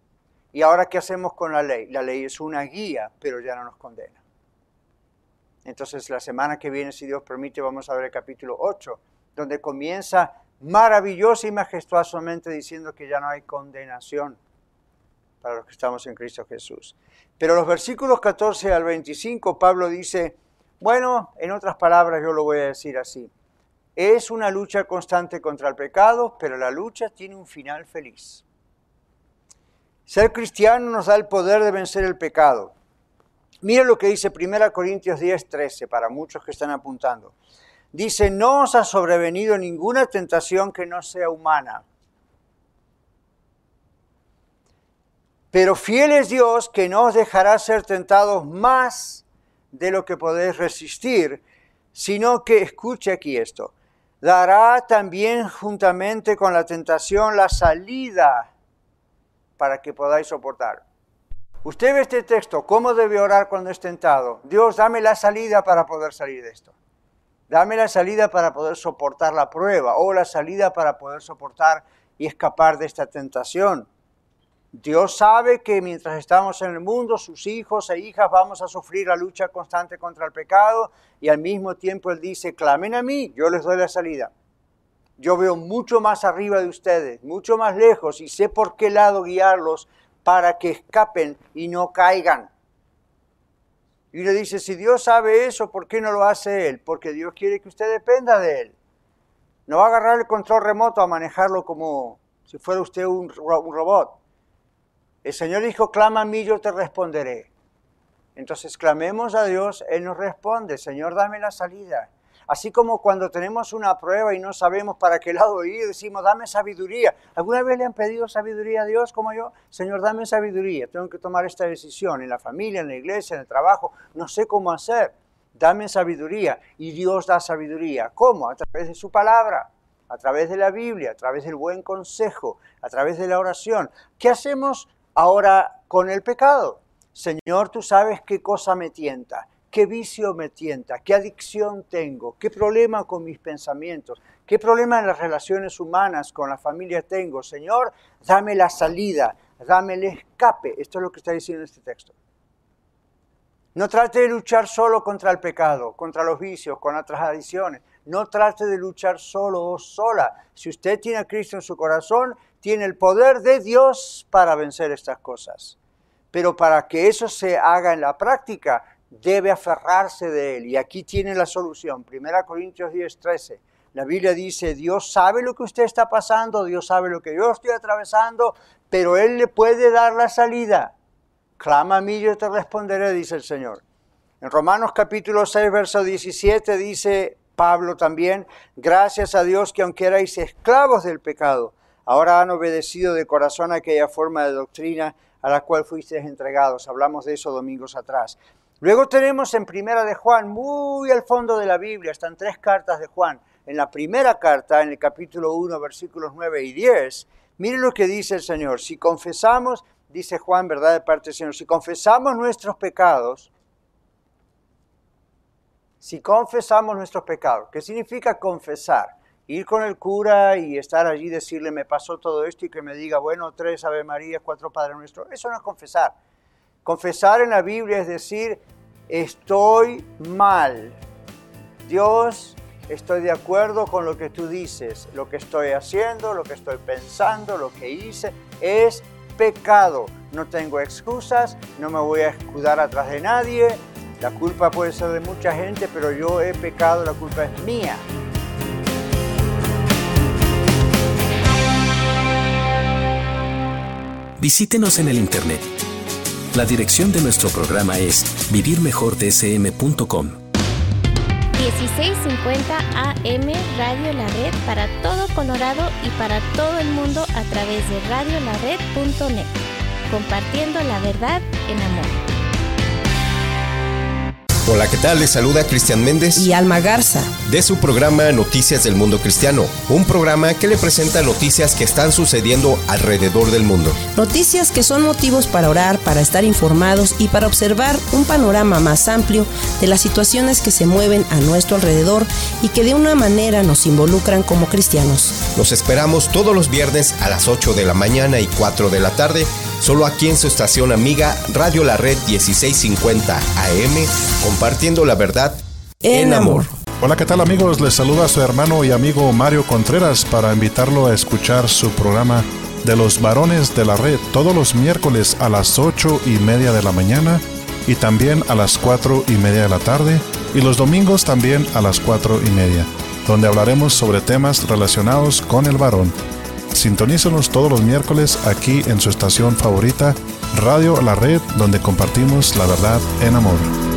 ¿Y ahora qué hacemos con la ley? La ley es una guía, pero ya no nos condena. Entonces la semana que viene, si Dios permite, vamos a ver el capítulo 8, donde comienza maravillosa y majestuosamente diciendo que ya no hay condenación para los que estamos en Cristo Jesús. Pero los versículos 14 al 25, Pablo dice, bueno, en otras palabras yo lo voy a decir así, es una lucha constante contra el pecado, pero la lucha tiene un final feliz. Ser cristiano nos da el poder de vencer el pecado. Mira lo que dice 1 Corintios 10:13, para muchos que están apuntando. Dice, no os ha sobrevenido ninguna tentación que no sea humana. Pero fiel es Dios que no os dejará ser tentados más de lo que podéis resistir, sino que, escuche aquí esto, dará también juntamente con la tentación la salida para que podáis soportar. Usted ve este texto, ¿cómo debe orar cuando es tentado? Dios, dame la salida para poder salir de esto. Dame la salida para poder soportar la prueba o la salida para poder soportar y escapar de esta tentación. Dios sabe que mientras estamos en el mundo, sus hijos e hijas vamos a sufrir la lucha constante contra el pecado y al mismo tiempo Él dice, clamen a mí, yo les doy la salida. Yo veo mucho más arriba de ustedes, mucho más lejos y sé por qué lado guiarlos para que escapen y no caigan. Y le dice, si Dios sabe eso, ¿por qué no lo hace Él? Porque Dios quiere que usted dependa de Él. No va a agarrar el control remoto a manejarlo como si fuera usted un robot. El Señor dijo, clama a mí, yo te responderé. Entonces clamemos a Dios, Él nos responde, Señor, dame la salida. Así como cuando tenemos una prueba y no sabemos para qué lado ir, decimos, dame sabiduría. ¿Alguna vez le han pedido sabiduría a Dios como yo? Señor, dame sabiduría. Tengo que tomar esta decisión en la familia, en la iglesia, en el trabajo. No sé cómo hacer. Dame sabiduría. Y Dios da sabiduría. ¿Cómo? A través de su palabra, a través de la Biblia, a través del buen consejo, a través de la oración. ¿Qué hacemos ahora con el pecado? Señor, tú sabes qué cosa me tienta. ¿Qué vicio me tienta? ¿Qué adicción tengo? ¿Qué problema con mis pensamientos? ¿Qué problema en las relaciones humanas con la familia tengo? Señor, dame la salida, dame el escape. Esto es lo que está diciendo este texto. No trate de luchar solo contra el pecado, contra los vicios, con otras adicciones. No trate de luchar solo o sola. Si usted tiene a Cristo en su corazón, tiene el poder de Dios para vencer estas cosas. Pero para que eso se haga en la práctica, debe aferrarse de Él. Y aquí tiene la solución. 1 Corintios 10:13. La Biblia dice, Dios sabe lo que usted está pasando, Dios sabe lo que yo estoy atravesando, pero Él le puede dar la salida. Clama a mí, yo te responderé, dice el Señor. En Romanos capítulo 6, verso 17 dice Pablo también, gracias a Dios que aunque erais esclavos del pecado, ahora han obedecido de corazón aquella forma de doctrina a la cual fuisteis entregados. Hablamos de eso domingos atrás. Luego tenemos en Primera de Juan, muy al fondo de la Biblia, están 3 cartas de Juan. En la primera carta, en el capítulo 1, versículos 9 y 10, miren lo que dice el Señor. Si confesamos, dice Juan, verdad de parte del Señor, si confesamos nuestros pecados, ¿qué significa confesar? Ir con el cura y estar allí, decirle, me pasó todo esto y que me diga, bueno, 3 Ave Marías, 4 Padre Nuestro. Eso no es confesar. Confesar en la Biblia es decir, estoy mal. Dios, estoy de acuerdo con lo que tú dices. Lo que estoy haciendo, lo que estoy pensando, lo que hice es pecado. No tengo excusas, no me voy a escudar atrás de nadie. La culpa puede ser de mucha gente, pero yo he pecado, la culpa es mía. Visítenos en el internet. La dirección de nuestro programa es vivirmejordsm.com. 1650 AM Radio La Red para todo Colorado y para todo el mundo a través de radiolared.net. Compartiendo la verdad en amor. Hola, ¿qué tal? Les saluda Cristian Méndez y Alma Garza de su programa Noticias del Mundo Cristiano, un programa que le presenta noticias que están sucediendo alrededor del mundo. Noticias que son motivos para orar, para estar informados y para observar un panorama más amplio de las situaciones que se mueven a nuestro alrededor y que de una manera nos involucran como cristianos. Los esperamos todos los viernes a las 8 de la mañana y 4 de la tarde, solo aquí en su estación amiga Radio La Red 1650 AM, compartiendo la verdad en amor. Hola, ¿qué tal amigos? Les saluda su hermano y amigo Mario Contreras para invitarlo a escuchar su programa de los varones de la red todos los miércoles a las 8:30 de la mañana y también a las 4:30 de la tarde y los domingos también a las 4:30, donde hablaremos sobre temas relacionados con el varón. Sintonícenos todos los miércoles aquí en su estación favorita, Radio La Red, donde compartimos la verdad en amor.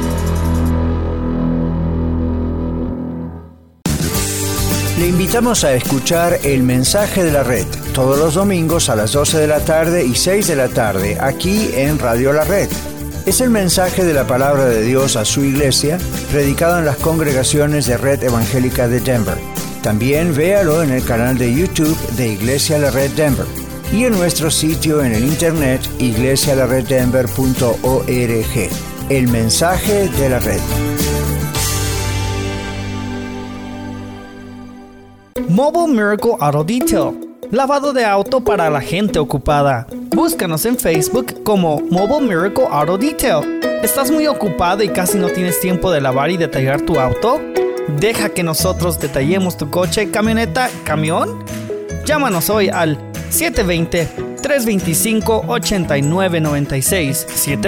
Le invitamos a escuchar El Mensaje de la Red todos los domingos a las 12 de la tarde y 6 de la tarde aquí en Radio La Red. Es el mensaje de la palabra de Dios a su iglesia, predicado en las congregaciones de Red Evangélica de Denver. También véalo en el canal de YouTube de Iglesia La Red Denver y en nuestro sitio en el internet iglesialareddenver.org. El Mensaje de la Red. Mobile Miracle Auto Detail. Lavado de auto para la gente ocupada. Búscanos en Facebook como Mobile Miracle Auto Detail. ¿Estás muy ocupado y casi no tienes tiempo de lavar y detallar tu auto? Deja que nosotros detallemos tu coche, camioneta, camión. Llámanos hoy al 720-325-8996.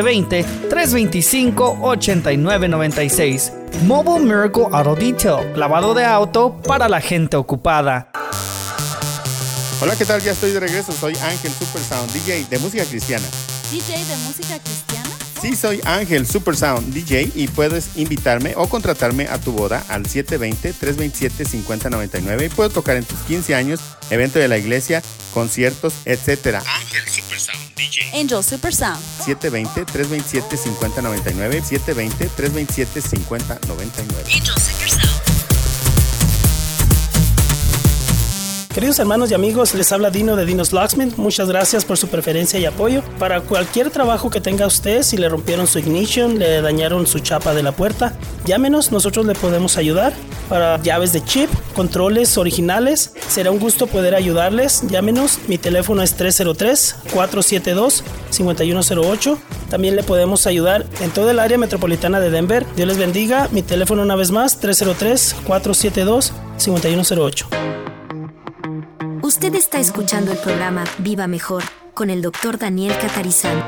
720-325-8996. Mobile Miracle Auto Detail. Lavado de auto para la gente ocupada. Hola, ¿qué tal? Ya estoy de regreso. Soy Ángel Supersound, DJ de música cristiana. ¿DJ de música cristiana? Sí, soy Ángel Supersound, DJ, y puedes invitarme o contratarme a tu boda al 720-327-5099 y puedo tocar en tus 15 años, evento de la iglesia, conciertos, etc. Ángel Supersound, DJ. Angel Supersound. 720-327-5099. 720-327-5099. Angel Supersound. Queridos hermanos y amigos, les habla Dino de Dino's Locksmith. Muchas gracias por su preferencia y apoyo. Para cualquier trabajo que tenga usted, si le rompieron su ignition, le dañaron su chapa de la puerta, llámenos, nosotros le podemos ayudar. Para llaves de chip, controles originales, será un gusto poder ayudarles. Llámenos, mi teléfono es 303-472-5108. También le podemos ayudar en toda el área metropolitana de Denver. Dios les bendiga. Mi teléfono una vez más, 303-472-5108. Usted está escuchando el programa Viva Mejor con el Dr. Daniel Catarizano.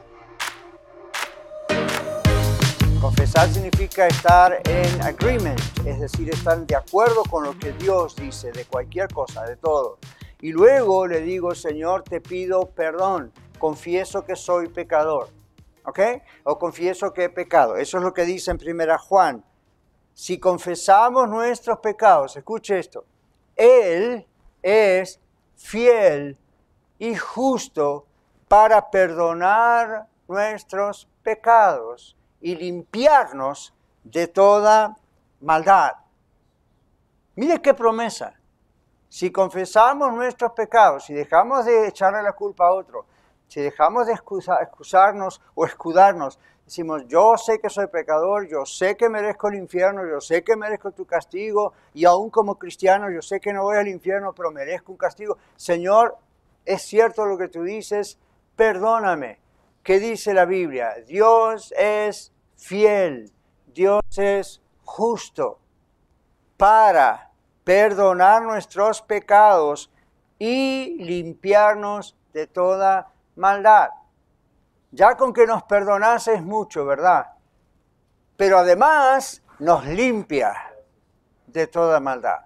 Confesar significa estar en agreement, es decir, estar de acuerdo con lo que Dios dice de cualquier cosa, de todo. Y luego le digo, Señor, te pido perdón, confieso que soy pecador, ¿ok? O confieso que he pecado. Eso es lo que dice en 1 Juan. Si confesamos nuestros pecados, escuche esto, Él es fiel y justo para perdonar nuestros pecados y limpiarnos de toda maldad. Mire qué promesa. Si confesamos nuestros pecados, si dejamos de echarle la culpa a otro, si dejamos de excusarnos o escudarnos, decimos, yo sé que soy pecador, yo sé que merezco el infierno, yo sé que merezco tu castigo, y aún como cristiano, yo sé que no voy al infierno, pero merezco un castigo. Señor, es cierto lo que tú dices, perdóname. ¿Qué dice la Biblia? Dios es fiel, Dios es justo para perdonar nuestros pecados y limpiarnos de toda maldad. Ya con que nos perdonase es mucho, ¿verdad? Pero además nos limpia de toda maldad.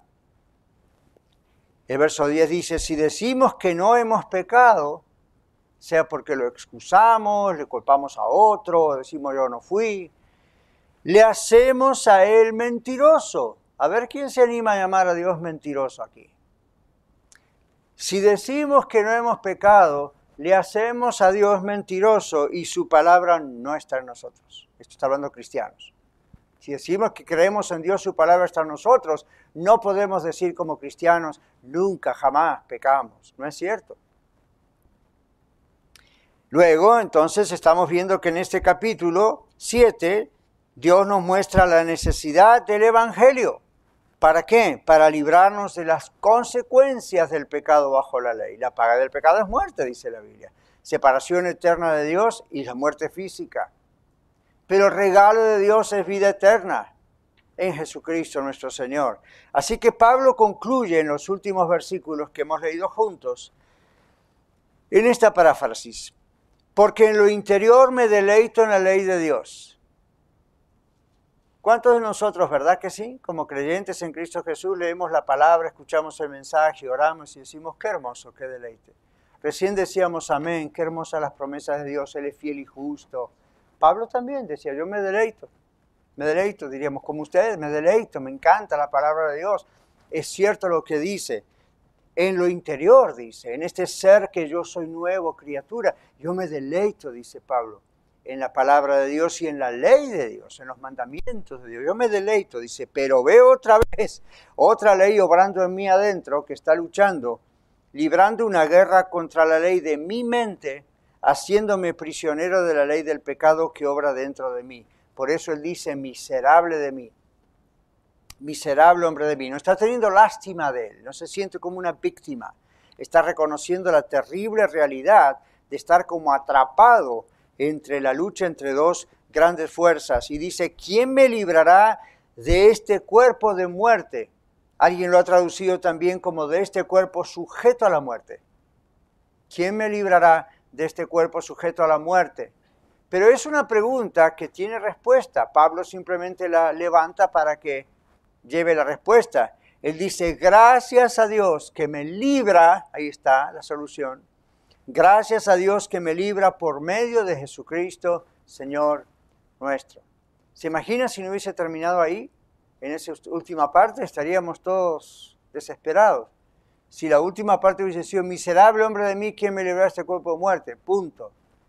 El verso 10 dice, si decimos que no hemos pecado, sea porque lo excusamos, le culpamos a otro, decimos yo no fui, le hacemos a él mentiroso. A ver quién se anima a llamar a Dios mentiroso aquí. Si decimos que no hemos pecado, le hacemos a Dios mentiroso y su palabra no está en nosotros. Esto está hablando de cristianos. Si decimos que creemos en Dios, su palabra está en nosotros, no podemos decir como cristianos, nunca, jamás pecamos. No es cierto. Luego, entonces, estamos viendo que en este capítulo 7, Dios nos muestra la necesidad del Evangelio. ¿Para qué? Para librarnos de las consecuencias del pecado bajo la ley. La paga del pecado es muerte, dice la Biblia. Separación eterna de Dios y la muerte física. Pero el regalo de Dios es vida eterna en Jesucristo nuestro Señor. Así que Pablo concluye en los últimos versículos que hemos leído juntos en esta paráfrasis. Porque en lo interior me deleito en la ley de Dios. ¿Cuántos de nosotros, verdad que sí? Como creyentes en Cristo Jesús, leemos la palabra, escuchamos el mensaje, oramos y decimos, qué hermoso, qué deleite. Recién decíamos amén, qué hermosas las promesas de Dios, Él es fiel y justo. Pablo también decía, yo me deleito, diríamos como ustedes, me deleito, me encanta la palabra de Dios. Es cierto lo que dice. En lo interior, dice, en este ser que yo soy nuevo, criatura, yo me deleito, dice Pablo, en la palabra de Dios y en la ley de Dios, en los mandamientos de Dios. Yo me deleito, dice, pero veo otra vez, otra ley obrando en mí adentro que está luchando, librando una guerra contra la ley de mi mente, haciéndome prisionero de la ley del pecado que obra dentro de mí. Por eso él dice, miserable de mí. Miserable hombre de mí, no está teniendo lástima de él, no se siente como una víctima, está reconociendo la terrible realidad de estar como atrapado entre la lucha entre dos grandes fuerzas y dice, ¿quién me librará de este cuerpo de muerte? Alguien lo ha traducido también como de este cuerpo sujeto a la muerte. ¿Quién me librará de este cuerpo sujeto a la muerte? Pero es una pregunta que tiene respuesta, Pablo simplemente la levanta para que lleve la respuesta. Él dice, gracias a Dios que me libra, ahí está la solución, gracias a Dios que me libra por medio de Jesucristo, Señor nuestro. ¿Se imagina si no hubiese terminado ahí? En esa última parte estaríamos todos desesperados. Si la última parte hubiese sido, miserable hombre de mí, ¿quién me librará de este cuerpo de muerte? Punto.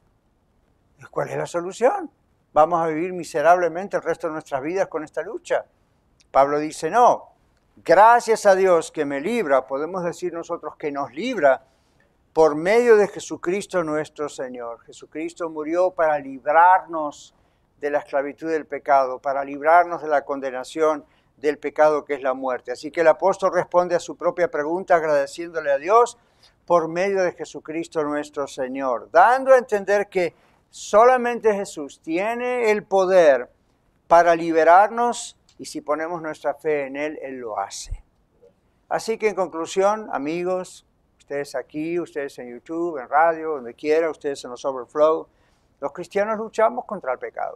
¿Cuál es la solución? ¿Vamos a vivir miserablemente el resto de nuestras vidas con esta lucha? Pablo dice, no, gracias a Dios que me libra, podemos decir nosotros que nos libra por medio de Jesucristo nuestro Señor. Jesucristo murió para librarnos de la esclavitud del pecado, para librarnos de la condenación del pecado que es la muerte. Así que el apóstol responde a su propia pregunta agradeciéndole a Dios por medio de Jesucristo nuestro Señor, dando a entender que solamente Jesús tiene el poder para liberarnos. Y si ponemos nuestra fe en Él, Él lo hace. Así que en conclusión, amigos, ustedes aquí, ustedes en YouTube, en radio, donde quiera, ustedes en los Overflow, los cristianos luchamos contra el pecado.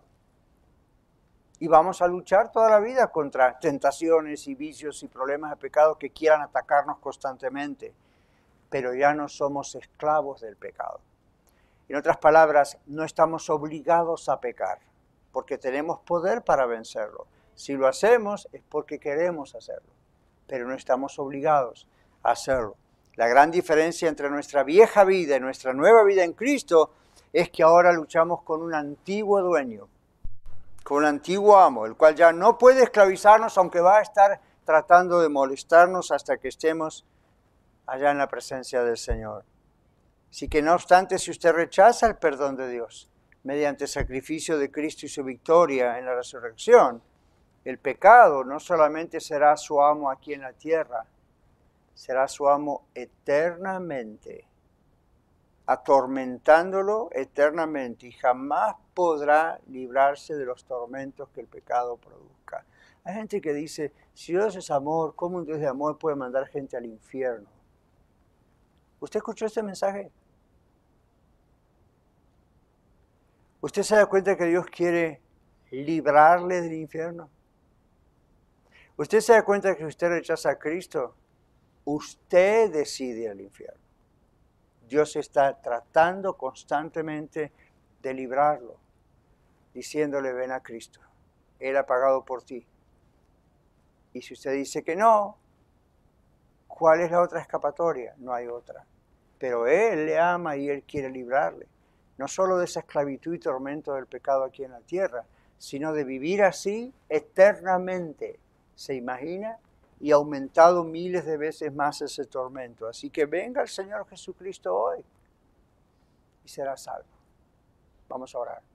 Y vamos a luchar toda la vida contra tentaciones y vicios y problemas de pecado que quieran atacarnos constantemente. Pero ya no somos esclavos del pecado. En otras palabras, no estamos obligados a pecar, porque tenemos poder para vencerlo. Si lo hacemos es porque queremos hacerlo, pero no estamos obligados a hacerlo. La gran diferencia entre nuestra vieja vida y nuestra nueva vida en Cristo es que ahora luchamos con un antiguo dueño, con un antiguo amo, el cual ya no puede esclavizarnos, aunque va a estar tratando de molestarnos hasta que estemos allá en la presencia del Señor. Así que no obstante, si usted rechaza el perdón de Dios mediante el sacrificio de Cristo y su victoria en la resurrección, el pecado no solamente será su amo aquí en la tierra, será su amo eternamente, atormentándolo eternamente y jamás podrá librarse de los tormentos que el pecado produzca. Hay gente que dice, si Dios es amor, ¿cómo un Dios de amor puede mandar gente al infierno? ¿Usted escuchó este mensaje? ¿Usted se da cuenta que Dios quiere librarle del infierno? ¿Usted se da cuenta que si usted rechaza a Cristo, usted decide el infierno? Dios está tratando constantemente de librarlo, diciéndole, ven a Cristo. Él ha pagado por ti. Y si usted dice que no, ¿cuál es la otra escapatoria? No hay otra. Pero Él le ama y Él quiere librarle. No solo de esa esclavitud y tormento del pecado aquí en la tierra, sino de vivir así eternamente. ¿Se imagina? Y aumentado miles de veces más ese tormento. Así que venga el Señor Jesucristo hoy y será salvo. Vamos a orar.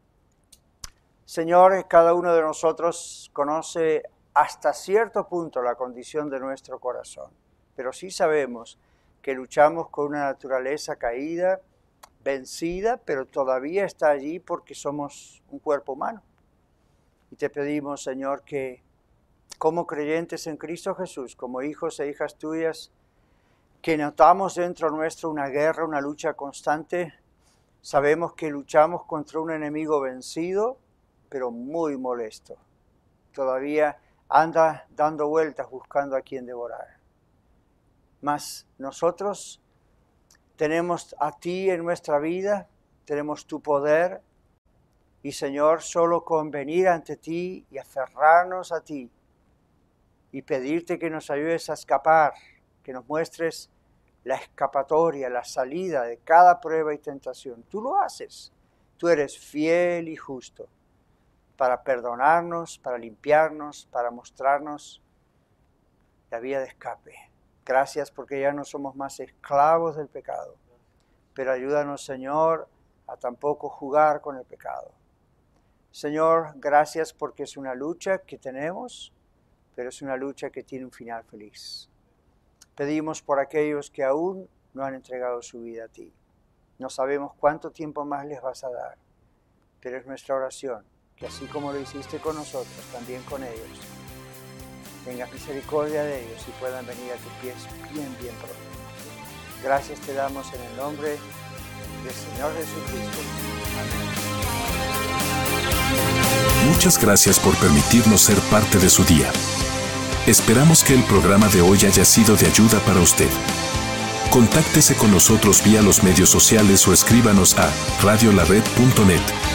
Señor, cada uno de nosotros conoce hasta cierto punto la condición de nuestro corazón, pero sí sabemos que luchamos con una naturaleza caída, vencida, pero todavía está allí porque somos un cuerpo humano. Y te pedimos, Señor, que como creyentes en Cristo Jesús, como hijos e hijas tuyas, que notamos dentro nuestro una guerra, una lucha constante. Sabemos que luchamos contra un enemigo vencido, pero muy molesto. Todavía anda dando vueltas buscando a quien devorar. Mas nosotros tenemos a ti en nuestra vida, tenemos tu poder, y Señor, solo con venir ante ti y aferrarnos a ti y pedirte que nos ayudes a escapar, que nos muestres la escapatoria, la salida de cada prueba y tentación. Tú lo haces, tú eres fiel y justo para perdonarnos, para limpiarnos, para mostrarnos la vía de escape. Gracias porque ya no somos más esclavos del pecado, pero ayúdanos, Señor, a tampoco jugar con el pecado. Señor, gracias porque es una lucha que tenemos, pero es una lucha que tiene un final feliz. Pedimos por aquellos que aún no han entregado su vida a ti. No sabemos cuánto tiempo más les vas a dar, pero es nuestra oración que así como lo hiciste con nosotros, también con ellos, tengas misericordia de ellos y puedan venir a tus pies bien pronto. Gracias te damos en el nombre del Señor Jesucristo. Amén. Muchas gracias por permitirnos ser parte de su día. Esperamos que el programa de hoy haya sido de ayuda para usted. Contáctese con nosotros vía los medios sociales o escríbanos a radiolared.net.